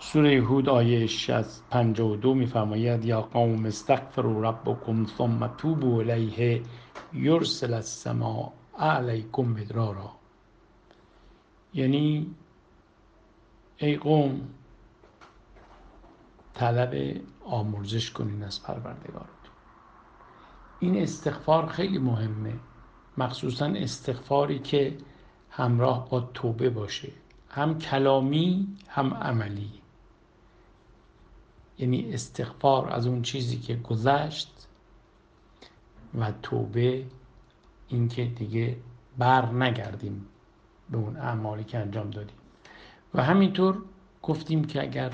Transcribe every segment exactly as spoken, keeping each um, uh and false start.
سوره هود آیه پنجاه و دو میفرماید یا قوم استغفروا ربکم ثم توبوا الیه یرسل السماء علیکم مدرارا. یعنی ای قوم طلب آمرزش کنین از پروردگارتون. این استغفار خیلی مهمه، مخصوصا استغفاری که همراه با توبه باشه، هم کلامی هم عملی. یعنی استغفار از اون چیزی که گذشت و توبه این که دیگه بر نگردیم به اون اعمالی که انجام دادیم. و همینطور گفتیم که اگر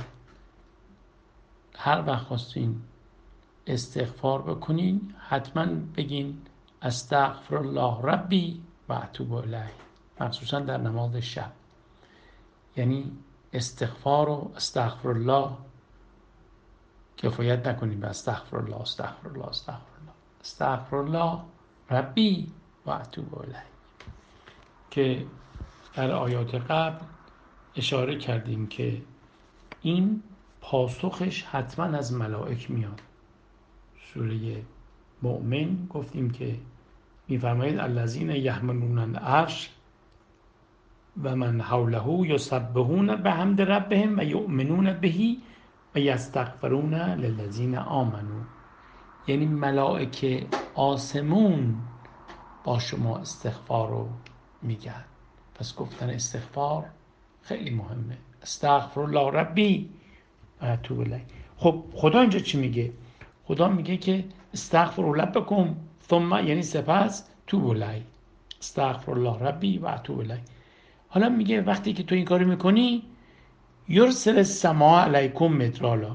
هر وقت خواستین استغفار بکنین حتما بگین استغفر الله ربی و اتوب الیه، مخصوصا در نماز شب. یعنی استغفار و استغفر الله کفایت نکنیم به استغفر الله استغفر الله استغفر الله استغفر الله ربی و اتوب الیه که در آیات قبل اشاره کردیم که این پاسخش حتما از ملائک میاد. سوره مؤمن گفتیم که میفرماید الذین یحملون العرش و من حوله یسبحون بحمد ربهم و یؤمنون به و یستغفرون للذین آمنوا. یعنی ملائکه آسمون با شما استغفار رو میگن. پس گفتن استغفار خیلی مهمه. استغفر الله ربی و اتوب الیه. خب خدا اینجا چی میگه؟ خدا میگه که استغفر ربکم ثم، یعنی سپس توب الیه. استغفر الله ربی و اتوب الیه. حالا میگه وقتی که تو این کارو میکنی یرسل السماء علیکم مدرارا.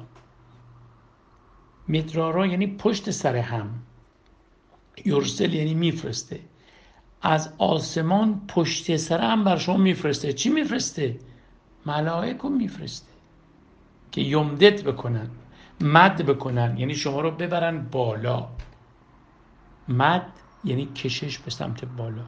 مدرارا یعنی پشت سر هم. یرسل یعنی میفرسته. از آسمان پشت سر هم بر شما میفرسته. چی میفرسته؟ ملائکه میفرسته که یمدد بکنن، مد بکنن، یعنی شما رو ببرن بالا. مد یعنی کشش به سمت بالا.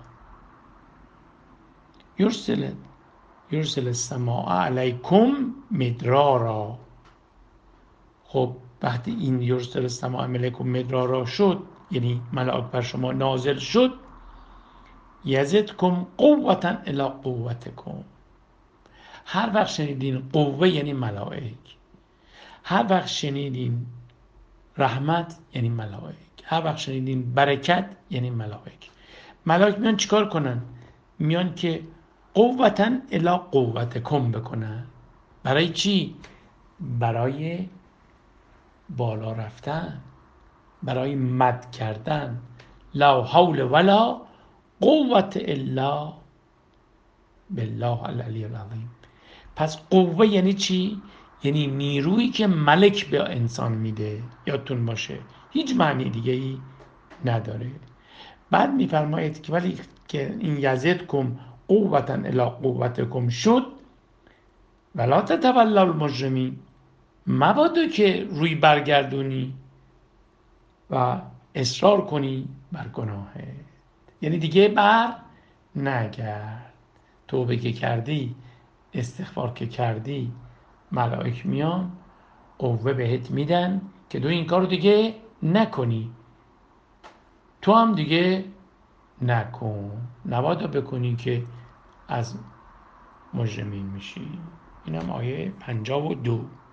یرسل یرسل السماء علیکم مدرارا. خب وقتی این یرسل السماء علیکم مدرارا شد، یعنی ملائک بر شما نازل شد، یزدکم قوتا الی قوتکم. هر وقت شنیدین قوه یعنی ملائک، هر وقت شنیدین رحمت یعنی ملائک، هر وقت شنیدین برکت یعنی ملائک. ملائک میان چیکار کنن؟ میان که قوتا الی قوتکم بکنن. برای چی؟ برای بالا رفتن، برای مد کردن. لا حول ولا قوت الا بالله العلی العظیم. پس قوه یعنی چی؟ یعنی نیرویی که ملک به انسان میده. یادتون باشه هیچ معنی دیگه ای نداره. بعد میفرماید که ولی که این یزدکم قوتا الی قوتکم شد ولا تتولوا المجرمین، مبادا که روی برگردونی و اصرار کنی بر گناهت. یعنی دیگه بر نگرد. توبه که کردی، استغفار که کردی، ملائک میان قوه بهت میدن که تو این کارو دیگه نکنی. تو هم دیگه نکن، نبادا بکنی که از مجرمین میشی. اینم آیه پنجاه و دو.